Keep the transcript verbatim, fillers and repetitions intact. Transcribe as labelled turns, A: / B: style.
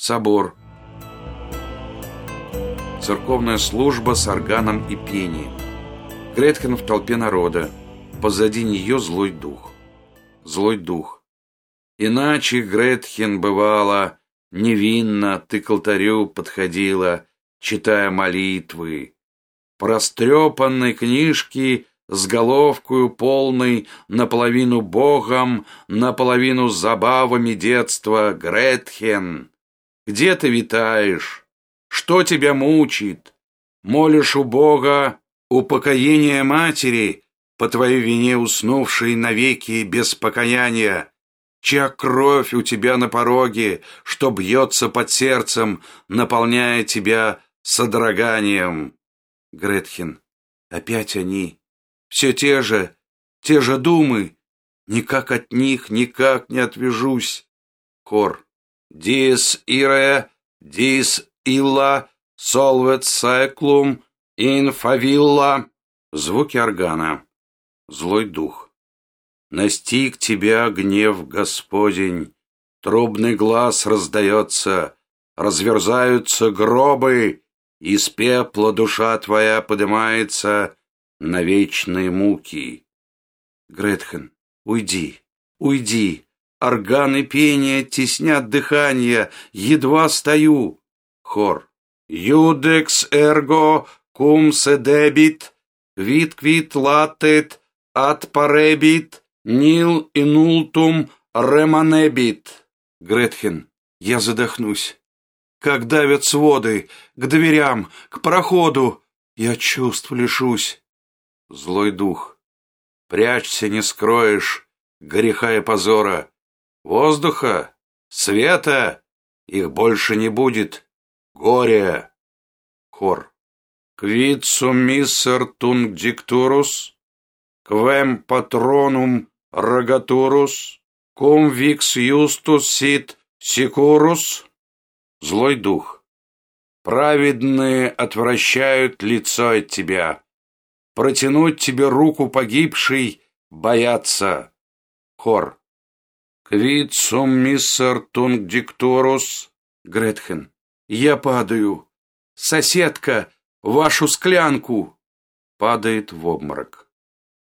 A: Собор. Церковная служба с органом и пением. Гретхен в толпе народа. Позади нее злой дух. Злой дух. Иначе, Гретхен, бывало, невинно ты к алтарю подходила, читая молитвы. По растрепанной книжке с головкою полной, наполовину богом, наполовину забавами детства. Гретхен, где ты витаешь? Что тебя мучит? Молишь у Бога упокоения матери, по твоей вине уснувшей навеки без покаяния, чья кровь у тебя на пороге, что бьется под сердцем, наполняя тебя содроганием. Гретхен, опять они, все те же, те же думы, никак от них никак не отвяжусь. Хор. Dies ire, dies illa, solvet saeclum in favilla. Звуки органа. Злой дух. Настиг тебя гнев Господень, трубный глаз раздается, разверзаются гробы, из пепла душа твоя поднимается на вечные муки. Гретхен, уйди, уйди, органы пения теснят дыхание, едва стою. Хор. Юдекс эрго кум седебит, витквит латет ат паребит, нил инултум реманебит. Гретхен, я задохнусь. Как давят своды, к дверям, к проходу, я чувств лишусь. Злой дух, прячься, не скроешь греха и позора. Воздуха, света, их больше не будет. Горе. Хор. Quid summisser tunc dicturus, quem patronum rogaturus, cum vix justus sit securus. Злой дух, праведные отвращают лицо от тебя, протянуть тебе руку погибшей боятся. Хор. Quid summisser tunc dicturus. Гретхен, я падаю. Соседка, вашу склянку. Падает в обморок.